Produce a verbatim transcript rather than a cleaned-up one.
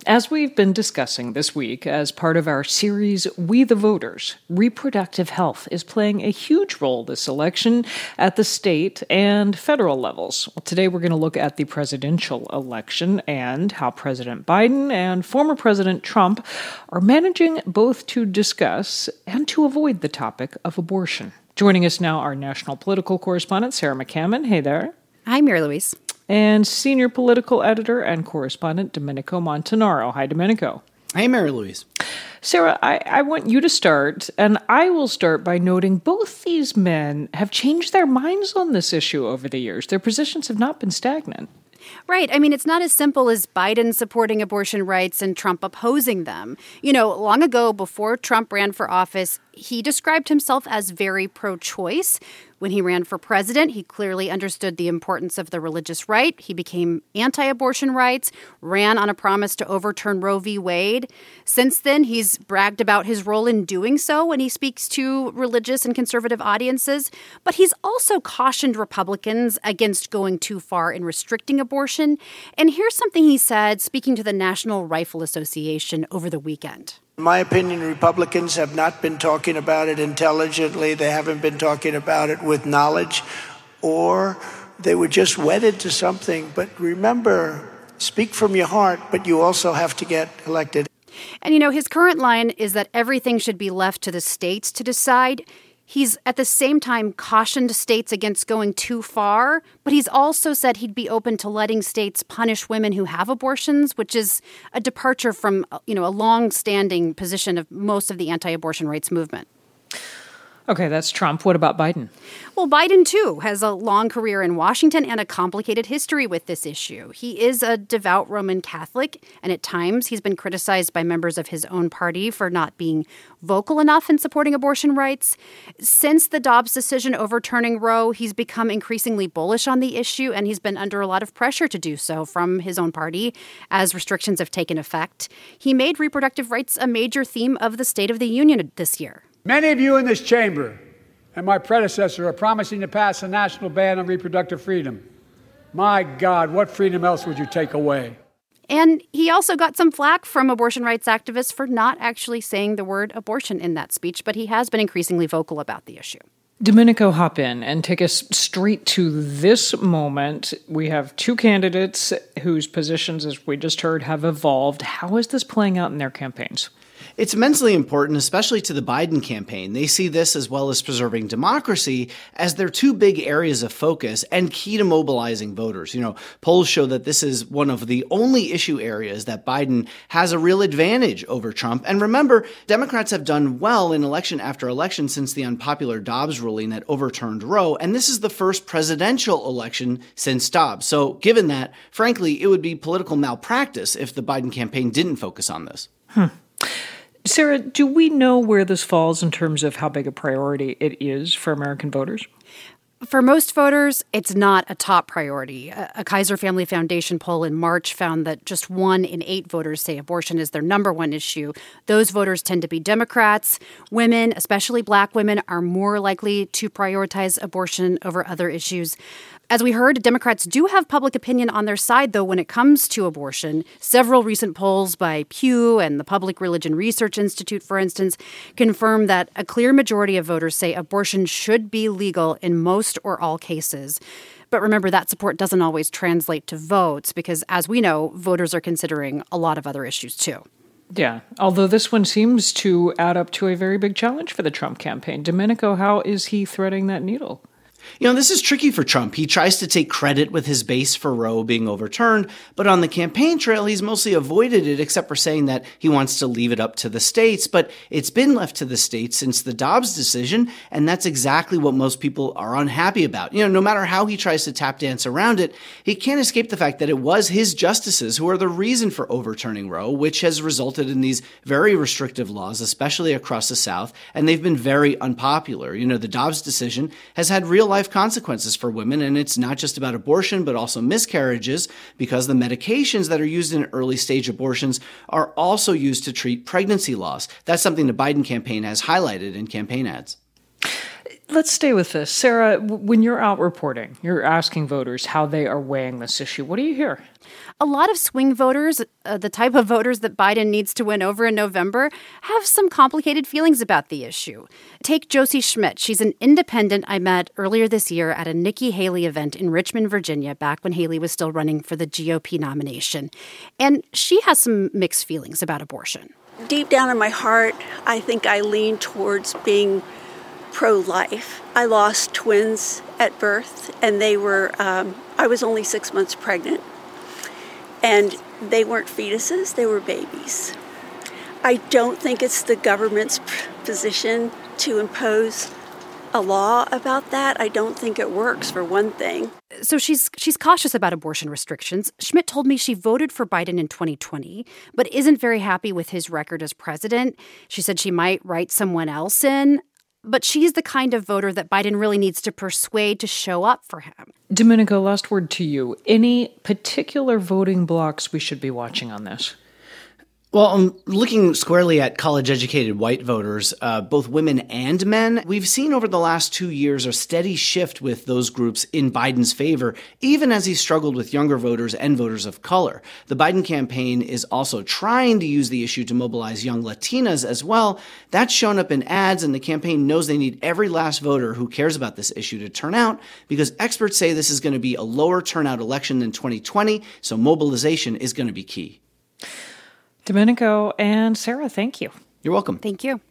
As we've been discussing this week as part of our series, We the Voters, reproductive health is playing a huge role this election at the state and federal levels. Well, today we're going to look at the presidential election and how President Biden and former President Trump are managing both to discuss and to avoid the topic of abortion. Joining us now, our national political correspondent, Sarah McCammon. Hey there. Hi, Mary Louise. And senior political editor and correspondent Domenico Montanaro. Hi, Domenico. Hey, Mary Louise. Sarah, I, I want you to start, and I will start by noting both these men have changed their minds on this issue over the years. Their positions have not been stagnant. Right. I mean, it's not as simple as Biden supporting abortion rights and Trump opposing them. You know, long ago, before Trump ran for office, he described himself as very pro-choice. When he ran for president, he clearly understood the importance of the religious right. He became anti-abortion rights, ran on a promise to overturn Roe v. Wade. Since then, he's bragged about his role in doing so when he speaks to religious and conservative audiences. But he's also cautioned Republicans against going too far in restricting abortion. And here's something he said speaking to the National Rifle Association over the weekend. In my opinion, Republicans have not been talking about it intelligently. They haven't been talking about it with knowledge, or they were just wedded to something. But remember, speak from your heart, but you also have to get elected. And, you know, his current line is that everything should be left to the states to decide. He's at the same time cautioned states against going too far, but he's also said he'd be open to letting states punish women who have abortions, which is a departure from, you know, a long-standing position of most of the anti-abortion rights movement. Okay, that's Trump. What about Biden? Well, Biden, too, has a long career in Washington and a complicated history with this issue. He is a devout Roman Catholic, and at times he's been criticized by members of his own party for not being vocal enough in supporting abortion rights. Since the Dobbs decision overturning Roe, he's become increasingly bullish on the issue, and he's been under a lot of pressure to do so from his own party as restrictions have taken effect. He made reproductive rights a major theme of the State of the Union this year. Many of you in this chamber and my predecessor are promising to pass a national ban on reproductive freedom. My God, what freedom else would you take away? And he also got some flack from abortion rights activists for not actually saying the word abortion in that speech, but he has been increasingly vocal about the issue. Domenico, hop in and take us straight to this moment. We have two candidates whose positions, as we just heard, have evolved. How is this playing out in their campaigns? It's immensely important, especially to the Biden campaign. They see this, as well as preserving democracy, as their two big areas of focus and key to mobilizing voters. You know, polls show that this is one of the only issue areas that Biden has a real advantage over Trump. And remember, Democrats have done well in election after election since the unpopular Dobbs ruling that overturned Roe, and this is the first presidential election since Dobbs. So given that, frankly, it would be political malpractice if the Biden campaign didn't focus on this. Hmm. Sarah, do we know where this falls in terms of how big a priority it is for American voters? For most voters, it's not a top priority. A Kaiser Family Foundation poll in March found that just one in eight voters say abortion is their number one issue. Those voters tend to be Democrats. Women, especially Black women, are more likely to prioritize abortion over other issues. As we heard, Democrats do have public opinion on their side, though, when it comes to abortion. Several recent polls by Pew and the Public Religion Research Institute, for instance, confirm that a clear majority of voters say abortion should be legal in most or all cases. But remember, that support doesn't always translate to votes because, as we know, voters are considering a lot of other issues, too. Yeah, although this one seems to add up to a very big challenge for the Trump campaign. Domenico, how is he threading that needle? You know, this is tricky for Trump. He tries to take credit with his base for Roe being overturned, but on the campaign trail, he's mostly avoided it except for saying that he wants to leave it up to the states. But it's been left to the states since the Dobbs decision, and that's exactly what most people are unhappy about. You know, no matter how he tries to tap dance around it, he can't escape the fact that it was his justices who are the reason for overturning Roe, which has resulted in these very restrictive laws, especially across the South, and they've been very unpopular. You know, the Dobbs decision has had real life consequences for women, and it's not just about abortion, but also miscarriages, because the medications that are used in early stage abortions are also used to treat pregnancy loss. That's something the Biden campaign has highlighted in campaign ads. Let's stay with this. Sarah, when you're out reporting, you're asking voters how they are weighing this issue. What do you hear? A lot of swing voters, uh, the type of voters that Biden needs to win over in November, have some complicated feelings about the issue. Take Josie Schmidt. She's an independent I met earlier this year at a Nikki Haley event in Richmond, Virginia, back when Haley was still running for the G O P nomination. And she has some mixed feelings about abortion. Deep down in my heart, I think I lean towards being pro-life. I lost twins at birth, and they were, um, I was only six months pregnant. And they weren't fetuses, they were babies. I don't think it's the government's position to impose a law about that. I don't think it works, for one thing. So she's she's cautious about abortion restrictions. Schmidt told me she voted for Biden in twenty twenty, but isn't very happy with his record as president. She said she might write someone else in. But she's the kind of voter that Biden really needs to persuade to show up for him. Domenico, last word to you. Any particular voting blocks we should be watching on this? Well, um, looking squarely at college-educated white voters, uh, both women and men, we've seen over the last two years a steady shift with those groups in Biden's favor, even as he's struggled with younger voters and voters of color. The Biden campaign is also trying to use the issue to mobilize young Latinas as well. That's shown up in ads, and the campaign knows they need every last voter who cares about this issue to turn out, because experts say this is going to be a lower turnout election than twenty twenty, so mobilization is going to be key. Domenico and Sarah, thank you. You're welcome. Thank you.